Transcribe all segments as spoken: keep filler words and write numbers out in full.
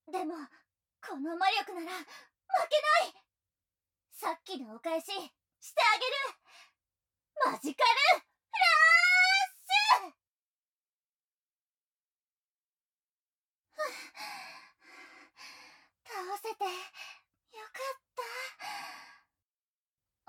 でもこの魔力なら負けない。さっきのお返ししてあげる。マジカルフラッシュ。倒せてよかった。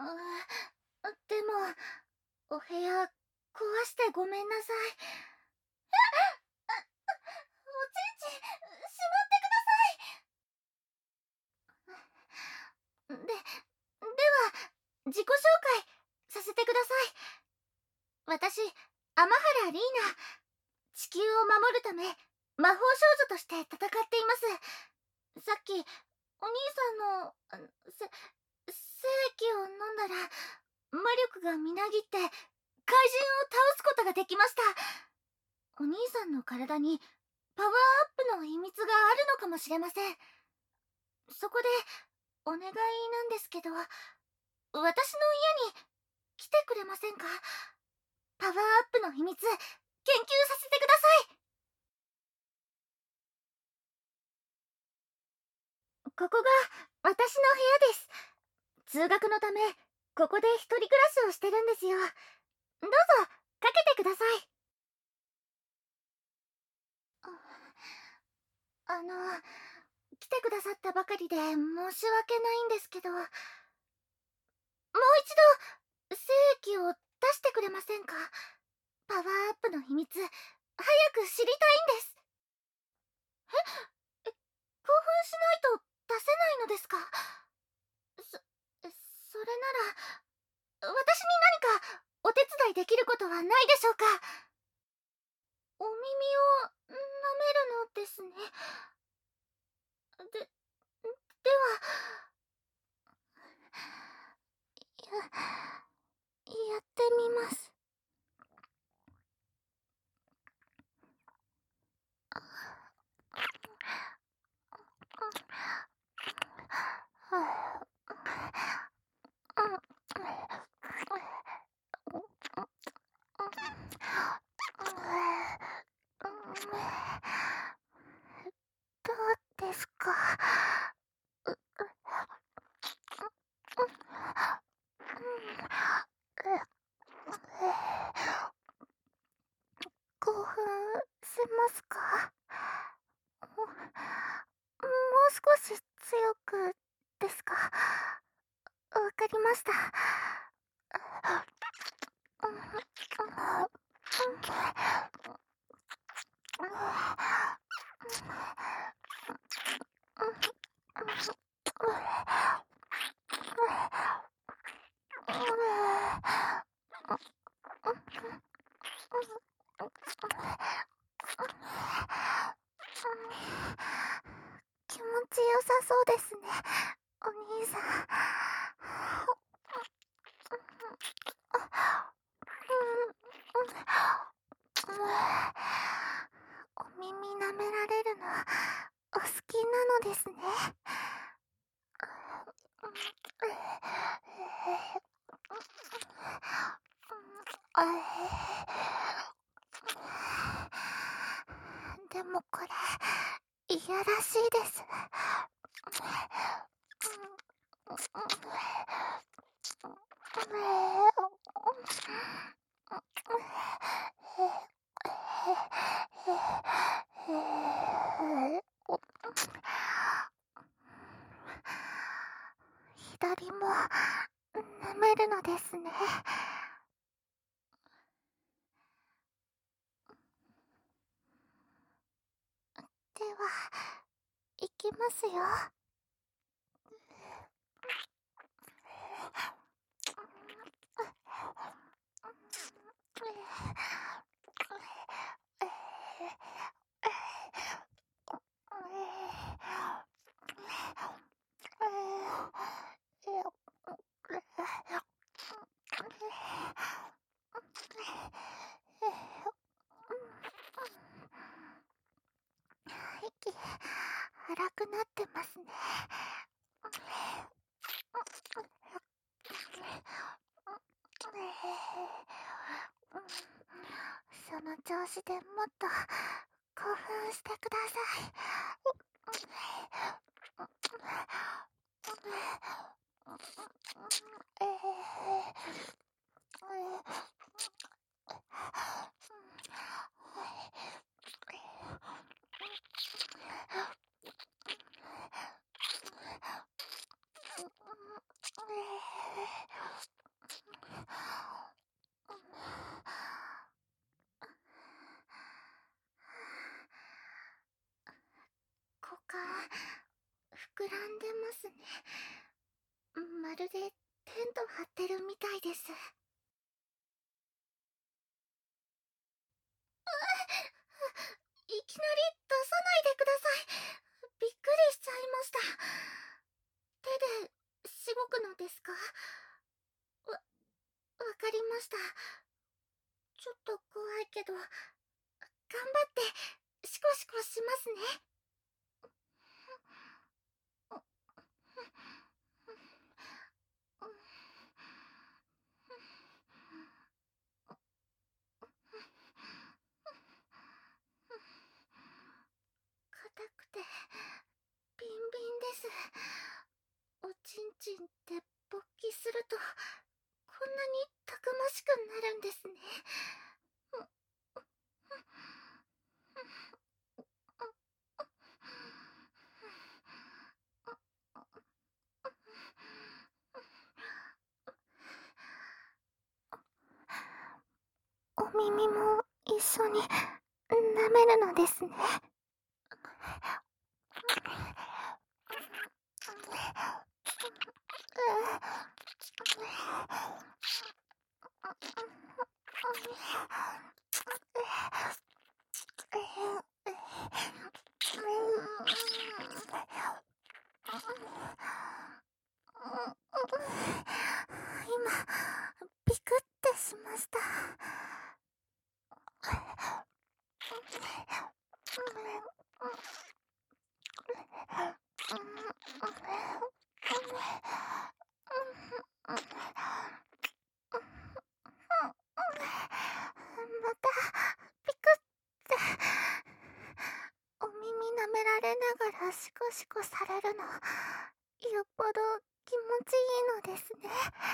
あ、でもお部屋壊してごめんなさい。あ、あ、おちんちしまってください。で、では自己紹介させてください。私、天原リーナ。地球を守るため魔法少女として戦っています。さっきお兄さんのせ精液を飲んだら魔力がみなぎって怪人を倒すことができました。お兄さんの体にパワーアップの秘密があるのかもしれません。そこでお願いなんですけど、私の家に来てくれませんか？パワーアップの秘密研究させてください。ここが私の部屋です。通学のためここで一人暮らしをしてるんですよ。どうぞかけてください。あの来てくださったばかりで申し訳ないんですけど、もう一度精液を出してくれませんか？パワーアップの秘密早く知りたいんです。ええ興奮しないと出せないのですか？そそれなら私に何かお手伝いできることはないでしょうか？お耳を舐めるのですね。で、ではや、やってみます。どうですか？興奮しますか？もう少し強くですか？わかりました。気持ちよさそうですね、お兄さん。お耳舐められるのお好きなのですね。でもこれいやらしいです。左も舐めるのですね。では、いきますよ。息荒くなってますね。その調子でもっと興奮してください。 股間膨らんでますね。まるでテント張ってるみたいです。いきなり出さないでください。びっくりしちゃいました。手でしごくのですか？わ、わかりました。ちょっと怖いけど、頑張ってシコシコしますね。硬くてビンビンです。おちんちんって勃起するとこんなにたくましくなるんですね。お耳も一緒に舐めるのですね。今ビクってしました。またピクってお耳舐められながらシコシコされるのよっぽど気持ちいいのですね。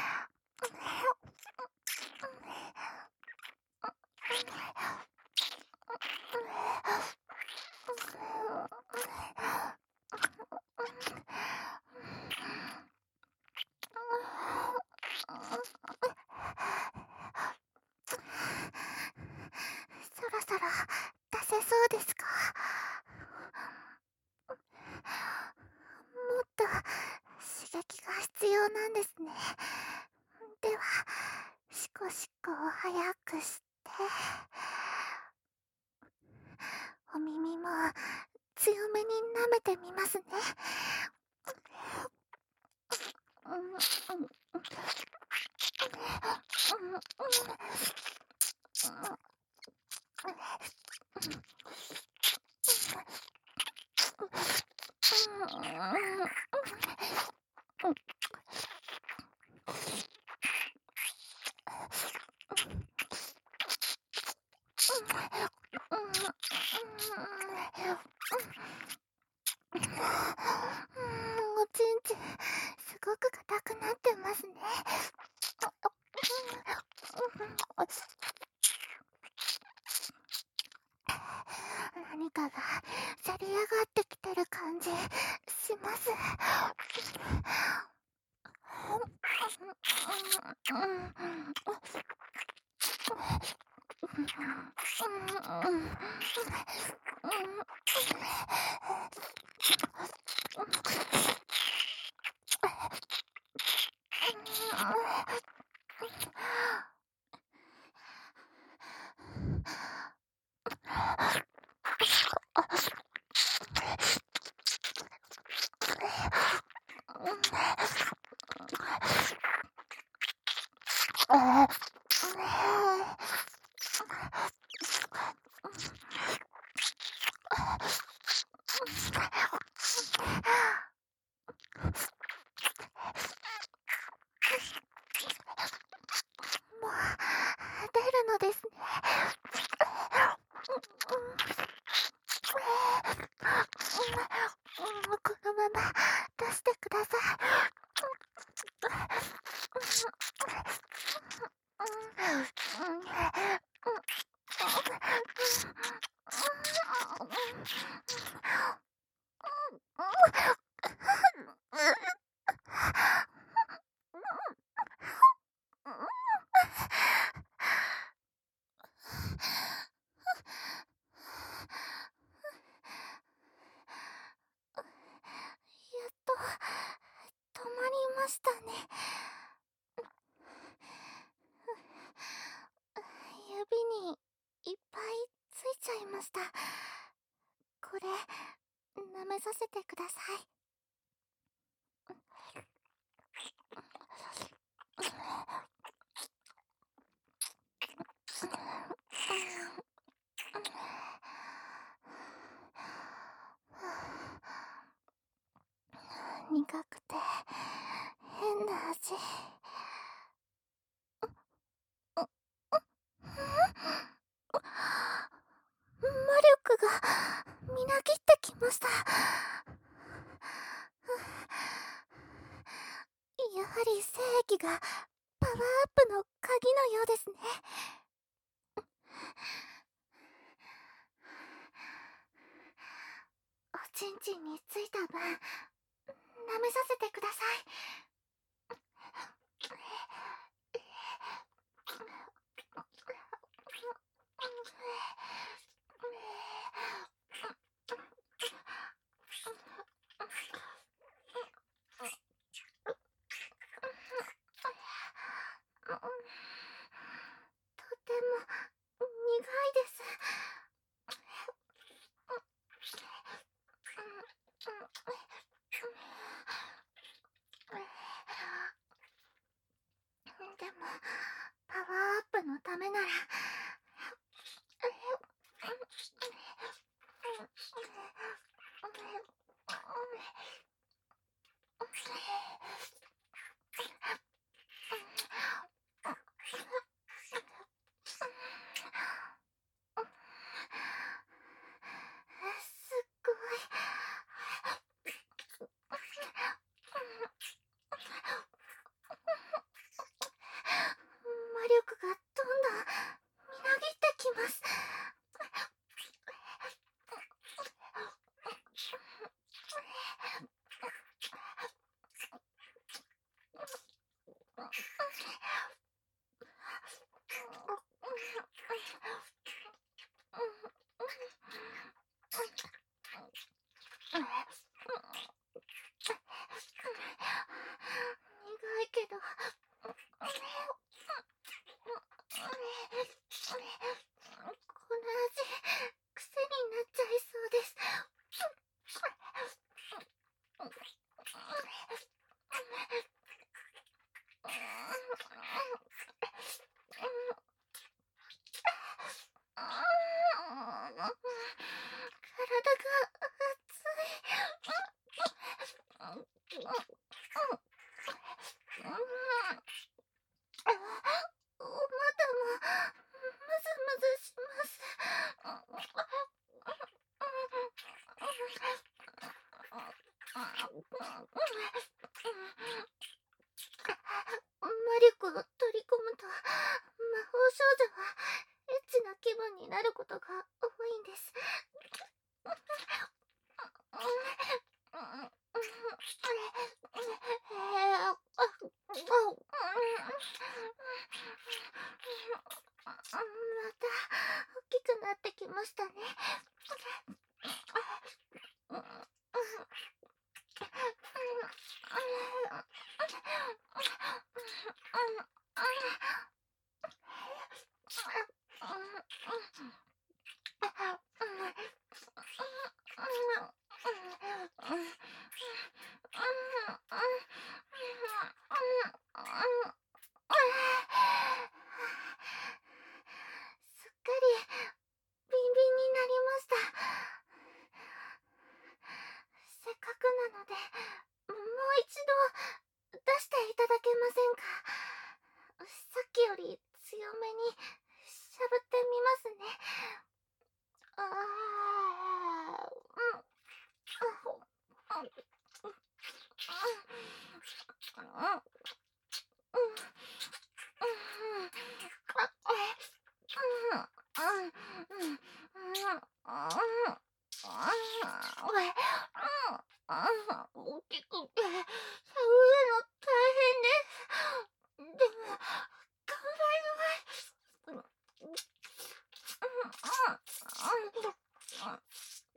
そろそろ出せそうですか？もっと刺激が必要なんですね。ではシコシコを早くしてお耳も強めに舐めてみますね。おちんちんすごく硬くなってますね。何かがせり上がってきてる感じします。 と止まりましたね。指にいっぱいついちゃいました。これ舐めさせてください。苦くて変な味。魔力がみなぎってきました。やはり精液がパワーアップの鍵のようですね。おちんちんについた分舐めさせてください。とても苦いです。でもパワーアップのためならすっごい。魔力がどんどんみなぎってきます。苦いけどこの味癖になっちゃいそうです。体が熱い。まだもムズムズします。魔力を取り込むと魔法少女はエッチな気分になることが多いんです。また大きくなってきましたね。すっかりビンビンになりました。せっかくなのでもう一度出していただけませんか。さっきより強めにしゃぶってみますね。ああ、うん。 大きくて、触るの大変です。でも、頑張ります。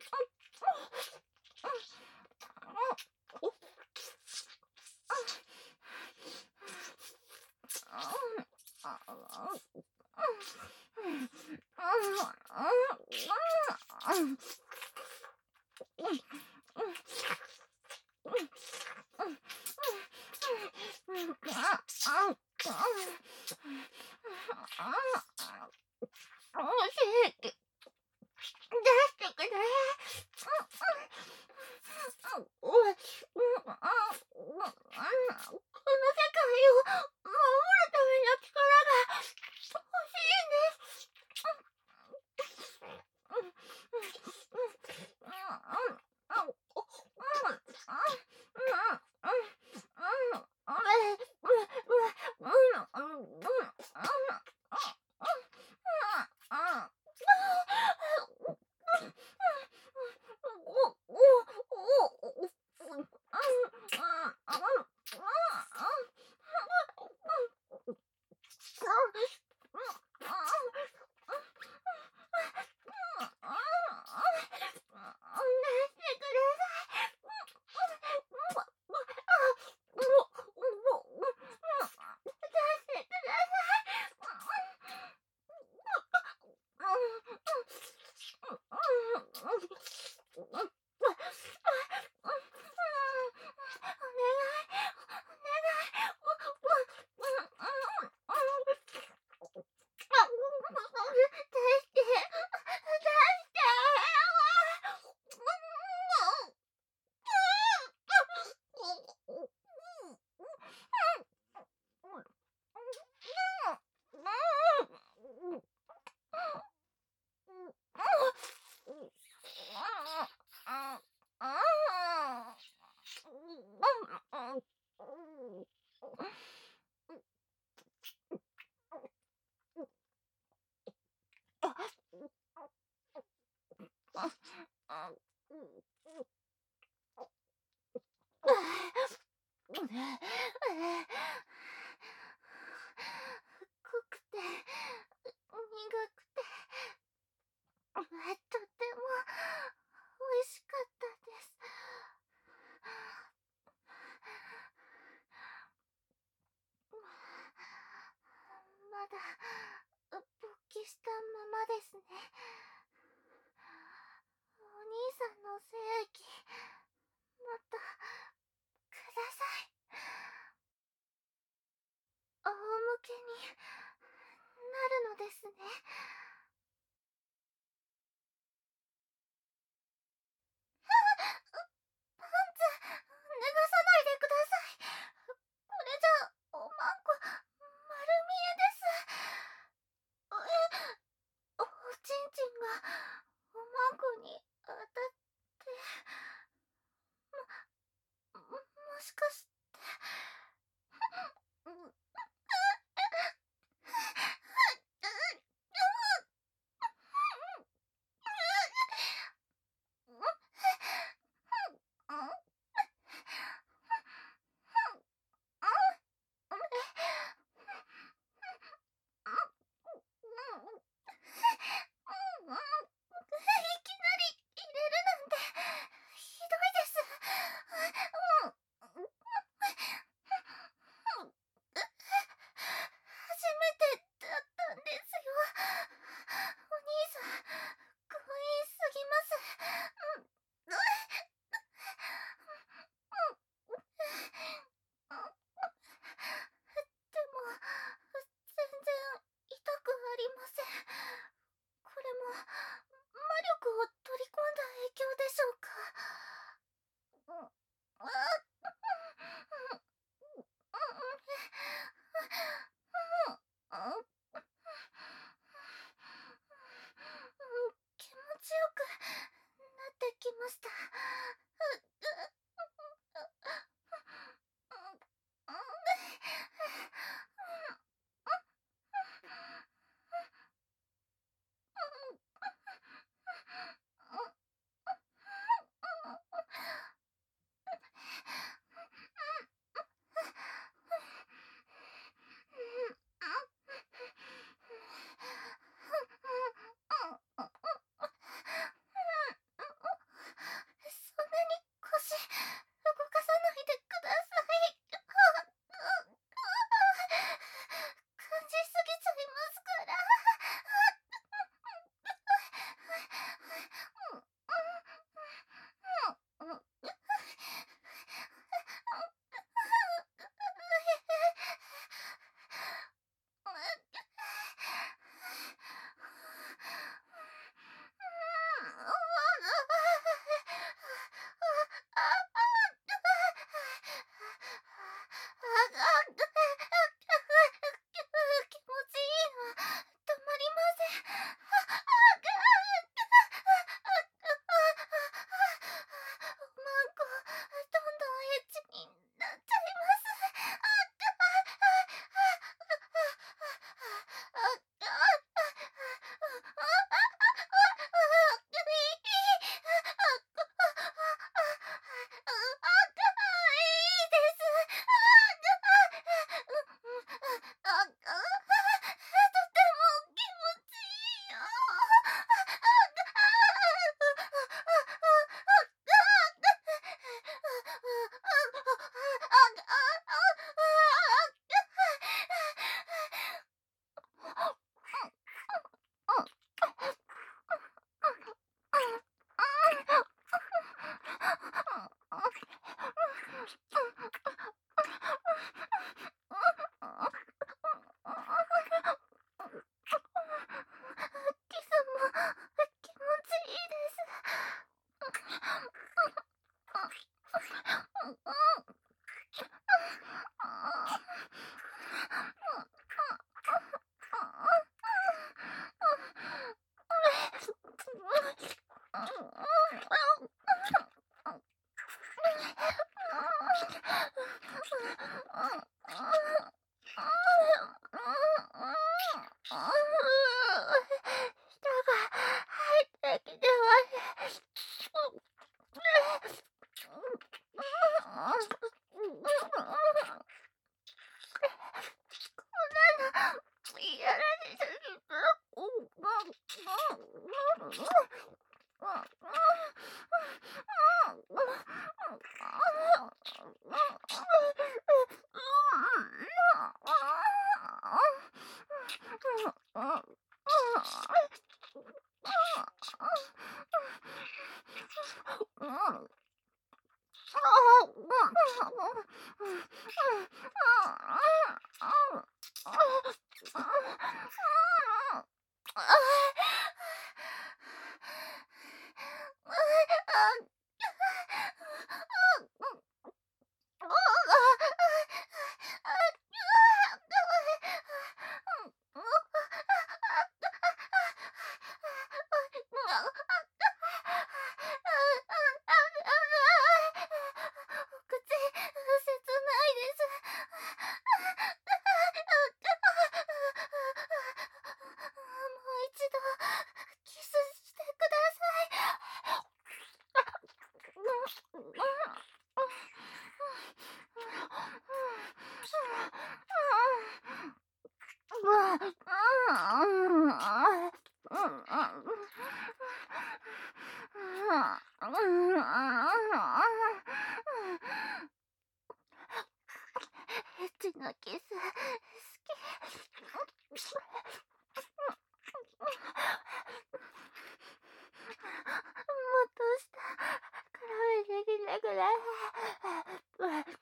濃くて、苦くて、とても美味しかったです。まだ勃起したままですね。お兄さんの精液、もっとください。仰向けになるのですね。パンツ脱がさないでください。これじゃおまんこ丸見えです。え、おちんちんがおまんこに当たって、も、もしかして、うん、 やられすぎた。エッチなキス好き。もっとした絡めてきてください。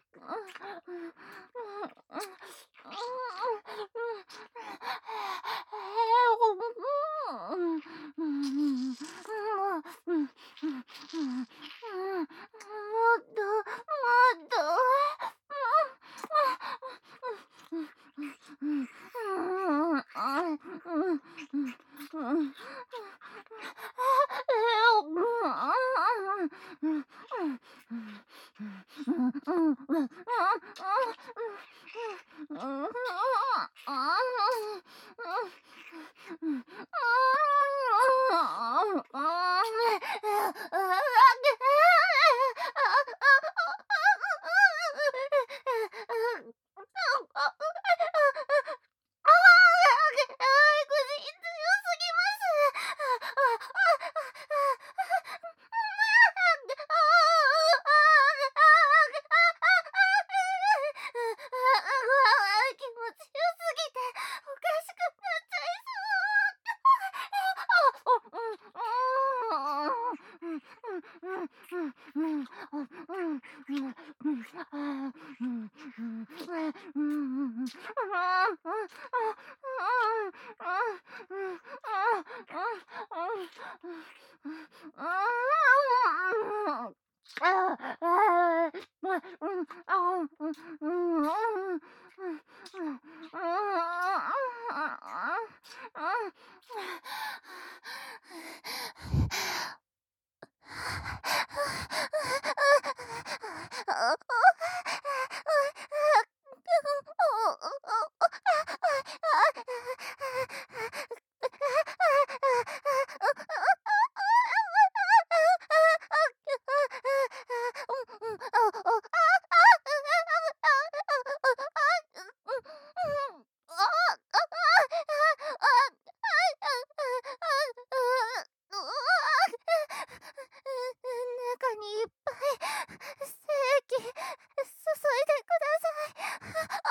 中にいっぱい精液注いでください。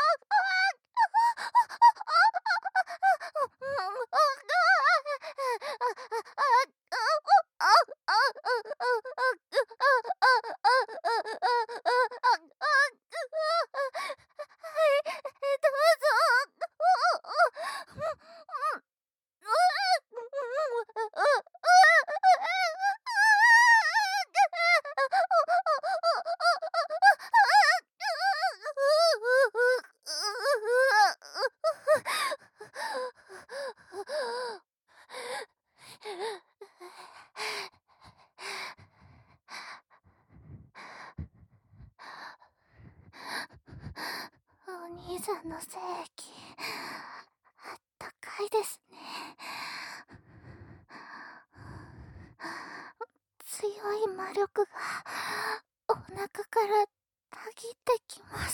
お兄さんの精液あったかいですね。 強い魔力がお腹からたぎってきます。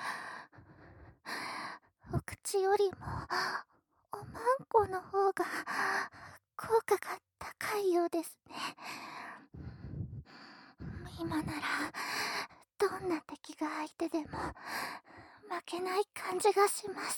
お口よりもおまんこの方が効果が高いようですね。今ならどんな敵が相手でも負けない感じがします。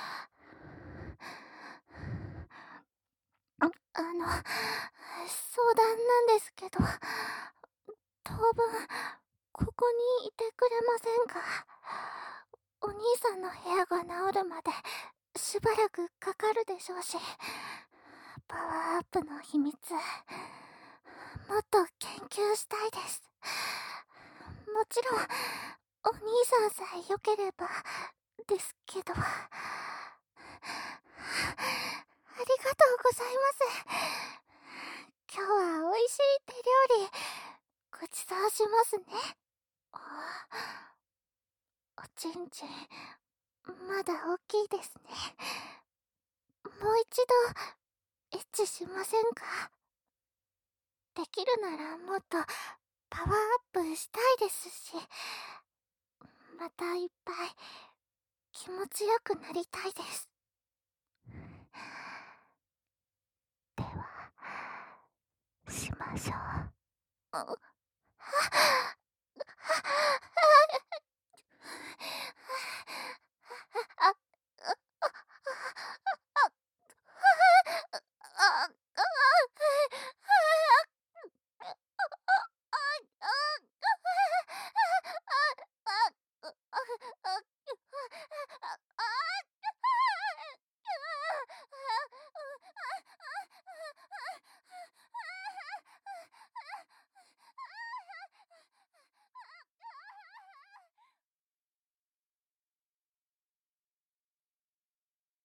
ああの、相談なんですけど、当分ここにいてくれませんか？お兄さんの部屋が治るまでしばらくかかるでしょうし、パワーアップの秘密もっと研究したいです。もちろんお兄さんさえ良ければですけど。ありがとうございます。今日は美味しい手料理ごちそうしますね。あ、おちんちんまだ大きいですね。もう一度エッチしませんか？できるならもっとパワーアップしたいですし、またいっぱい気持ちよくなりたいです。ではしましょう。あ